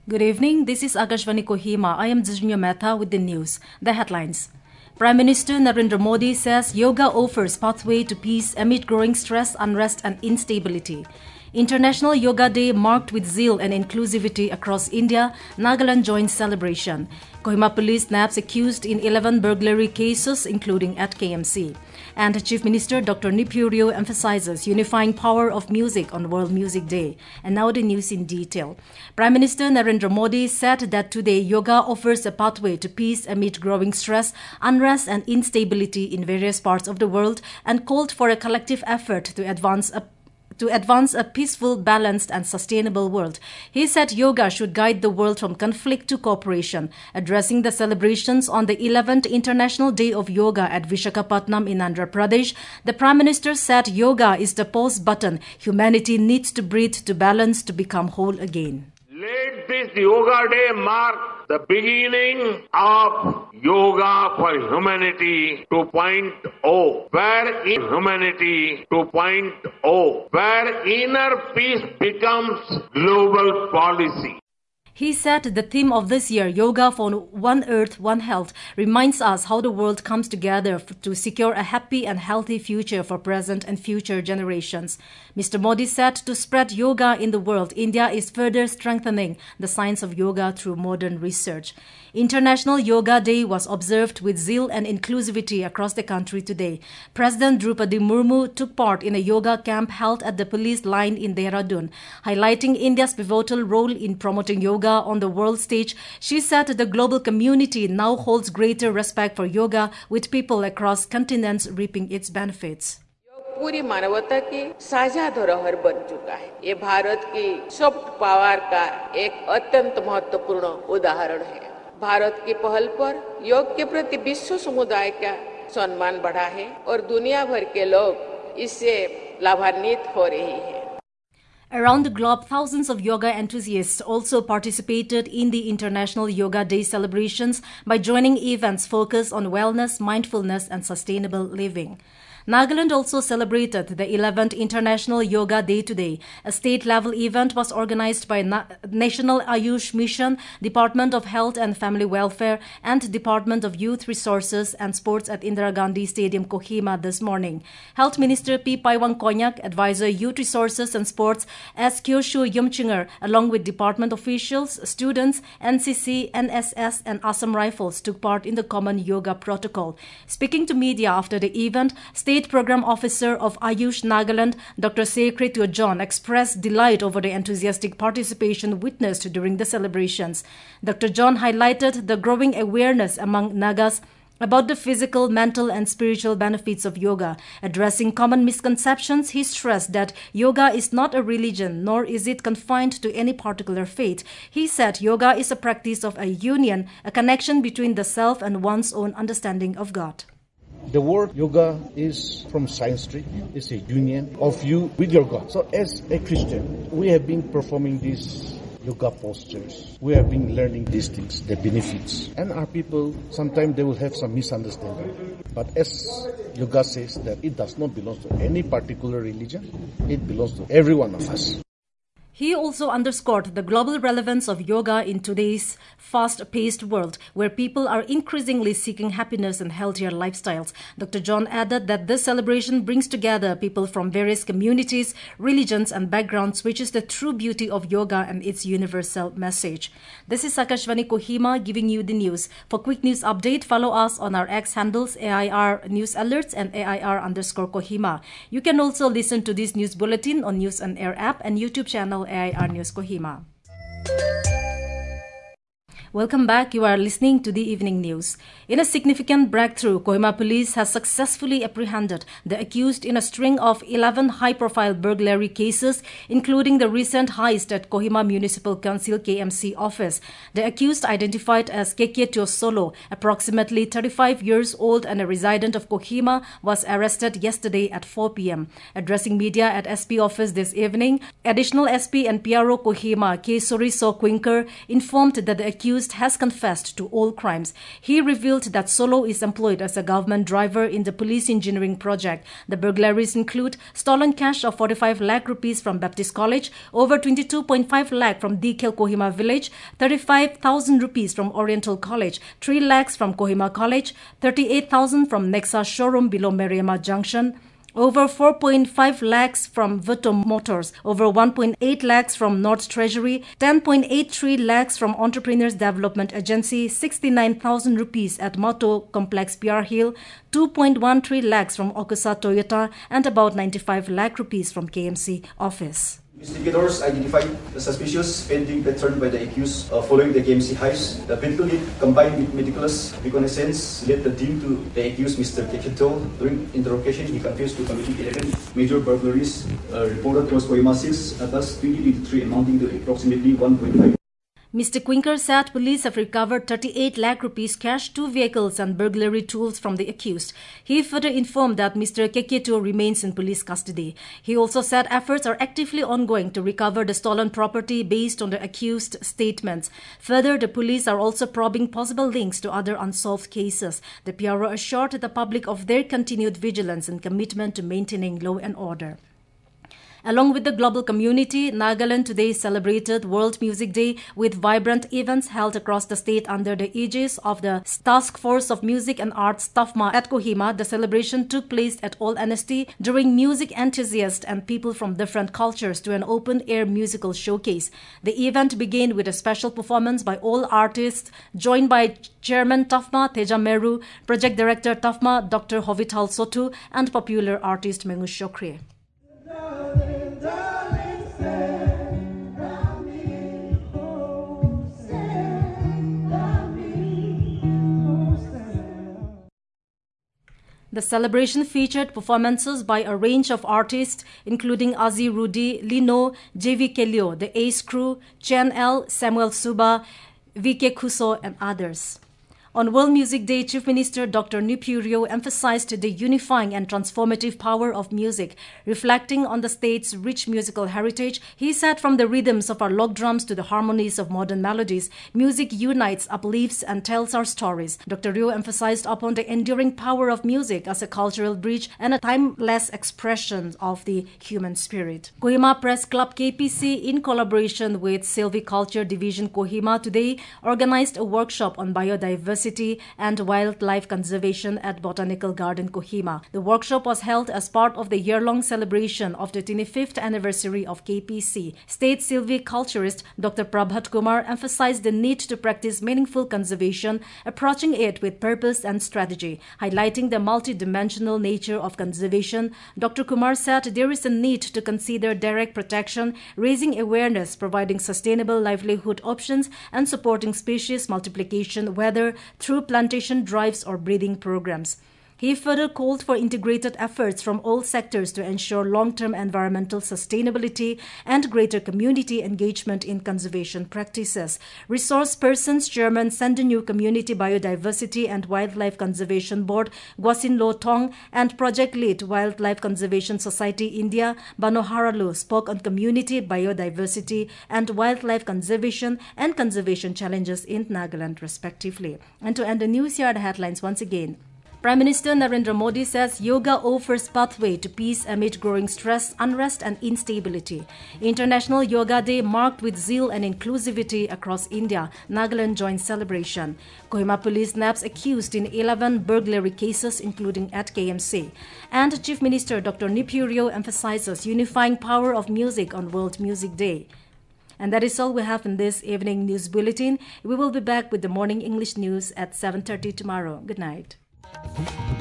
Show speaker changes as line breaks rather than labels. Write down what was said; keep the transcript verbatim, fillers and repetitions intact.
Good evening, this is Akashvani Kohima. I am Jisnya Mehta with the news. The headlines. Prime Minister Narendra Modi says yoga offers pathway to peace amid growing stress, unrest and instability. International Yoga Day marked with zeal and inclusivity across India. Nagaland joins celebration. Kohima police nabbed accused in eleven burglary cases, including at K M C. And Chief Minister Doctor Neiphiu Rio emphasizes unifying power of music on World Music Day. And now the news in detail. Prime Minister Narendra Modi said that today yoga offers a pathway to peace amid growing stress, unrest and instability in various parts of the world, and called for a collective effort to advance a to advance a peaceful, balanced and sustainable world. He said yoga should guide the world from conflict to cooperation. Addressing the celebrations on the eleventh International Day of Yoga at Visakhapatnam in Andhra Pradesh, the Prime Minister said yoga is the pause button humanity needs to breathe to balance to become whole again.
Let this Yoga Day mark the beginning of Yoga for Humanity two point oh, where in humanity two point oh, where inner peace becomes global policy.
He said the theme of this year, Yoga for One Earth, One Health, reminds us how the world comes together to secure a happy and healthy future for present and future generations. Mister Modi said to spread yoga in the world, India is further strengthening the science of yoga through modern research. International Yoga Day was observed with zeal and inclusivity across the country today. President Draupadi Murmu took part in a yoga camp held at the police line in Dehradun. Highlighting India's pivotal role in promoting yoga on the world stage, she said the global community now holds greater respect for yoga, with people across continents reaping its benefits.
पूरी मानवता की साझा धरोहर बन चुका है। ये भारत की सॉफ्ट पावर का एक अत्यंत महत्वपूर्ण उदाहरण है। भारत की पहल पर योग के प्रति विश्व समुदाय का सम्मान बढ़ा है और दुनिया भर के लोग इससे लाभान्वित हो रही हैं।
Around the globe, thousands of yoga enthusiasts also participated in the International Yoga Day celebrations by joining events focused on wellness, mindfulness and sustainable living. Nagaland also celebrated the eleventh International Yoga Day today. A state-level event was organized by Na- National Ayush Mission, Department of Health and Family Welfare, and Department of Youth Resources and Sports at Indira Gandhi Stadium, Kohima this morning. Health Minister P. Paiwang Konyak, Advisor Youth Resources and Sports S. Kyoshu Yumchinger, along with department officials, students, N C C, N S S and Assam Rifles took part in the common yoga protocol. Speaking to media after the event, State State Program Officer of Ayush Nagaland, Doctor Sekretio John, expressed delight over the enthusiastic participation witnessed during the celebrations. Doctor John highlighted the growing awareness among Nagas about the physical, mental and spiritual benefits of yoga. Addressing common misconceptions, he stressed that yoga is not a religion, nor is it confined to any particular faith. He said yoga is a practice of a union, a connection between the self and one's own understanding of God.
The word yoga is from Sanskrit. It's a union of you with your God. So as a Christian, we have been performing these yoga postures. We have been learning these things, the benefits. And our people, sometimes they will have some misunderstanding. But as yoga says that it does not belong to any particular religion, it belongs to every one of us.
He also underscored the global relevance of yoga in today's fast-paced world, where people are increasingly seeking happiness and healthier lifestyles. Doctor John added that this celebration brings together people from various communities, religions and backgrounds, which is the true beauty of yoga and its universal message. This is Akashvani Kohima giving you the news. For quick news update, follow us on our X handles A I R News Alerts and A I R underscore Kohima. You can also listen to this news bulletin on News on Air app and YouTube channel A I R News Kohima. Welcome back. You are listening to the evening news. In a significant breakthrough, Kohima police has successfully apprehended the accused in a string of eleven high-profile burglary cases, including the recent heist at Kohima Municipal Council K M C office. The accused, identified as Keketio Solo, approximately thirty-five years old and a resident of Kohima, was arrested yesterday at four p m Addressing media at S P office this evening, Additional S P and P R O Kohima, K. Soriso Quinker, informed that the accused accused has confessed to all crimes. He revealed that Solo is employed as a government driver in the police engineering project. The burglaries include stolen cash of forty-five lakh rupees from Baptist College, over twenty-two point five lakh from D K L Kohima village, thirty-five thousand rupees from Oriental College, three lakhs from Kohima College, thirty-eight thousand from Nexa showroom below Mariama Junction, over four point five lakhs from Vito Motors, over one point eight lakhs from North Treasury, ten point eight three lakhs from Entrepreneurs Development Agency, sixty-nine thousand rupees at Moto Complex P R Hill, two point one three lakhs from Okusa Toyota, and about ninety-five lakh rupees from K M C office.
Investigators identified the suspicious spending pattern by the accused uh, following the K M C heist. The critical hit combined with meticulous reconnaissance led the team to the accused Mister Kekito. During interrogation, he confessed to committing eleven major burglaries uh, reported across Kohima six, Atas twenty twenty-three, amounting to approximately one point five.
Mister Quinker said police have recovered thirty-eight lakh rupees cash, two vehicles and burglary tools from the accused. He further informed that Mister Keketo remains in police custody. He also said efforts are actively ongoing to recover the stolen property based on the accused statements. Further, the police are also probing possible links to other unsolved cases. The P R O assured the public of their continued vigilance and commitment to maintaining law and order. Along with the global community, Nagaland today celebrated World Music Day with vibrant events held across the state under the aegis of the Task Force of Music and Arts TAFMA at Kohima. The celebration took place at All N S T, drawing music enthusiasts and people from different cultures to an open-air musical showcase. The event began with a special performance by all artists, joined by Chairman TAFMA Teja Meru, Project Director TAFMA Doctor Hovital Sotu, and popular artist Mengu Shokri. The celebration featured performances by a range of artists including Azi Rudy, Lino, J V Kelio, the Ace Crew, Chen L, Samuel Suba, V K Kuso, and others. On World Music Day, Chief Minister Doctor Nupurio emphasized the unifying and transformative power of music. Reflecting on the state's rich musical heritage, he said, from the rhythms of our log drums to the harmonies of modern melodies, music unites, uplifts, and tells our stories. Doctor Rio emphasized upon the enduring power of music as a cultural bridge and a timeless expression of the human spirit. Kohima Press Club K P C, in collaboration with Silviculture Division Kohima, today organized a workshop on biodiversity and wildlife conservation at Botanical Garden Kohima. The workshop was held as part of the year-long celebration of the twenty-fifth anniversary of K P C. State silviculturist Doctor Prabhat Kumar emphasized the need to practice meaningful conservation, approaching it with purpose and strategy. Highlighting the multidimensional nature of conservation, Doctor Kumar said there is a need to consider direct protection, raising awareness, providing sustainable livelihood options, and supporting species multiplication, whether through plantation drives or breeding programs. He further called for integrated efforts from all sectors to ensure long-term environmental sustainability and greater community engagement in conservation practices. Resource Persons Chairman Sandenu Community Biodiversity and Wildlife Conservation Board Gwasin Lo Tong and Project Lead Wildlife Conservation Society India Bano Haralu spoke on community biodiversity and wildlife conservation and conservation challenges in Nagaland respectively. And to end the news, here are the headlines once again. Prime Minister Narendra Modi says yoga offers pathway to peace amid growing stress, unrest and instability. International Yoga Day marked with zeal and inclusivity across India. Nagaland joins celebration. Kohima police naps accused in eleven burglary cases including at K M C. And Chief Minister Doctor Nupurio emphasizes unifying power of music on World Music Day. And that is all we have in this evening news bulletin. We will be back with the morning English news at seven thirty tomorrow. Good night.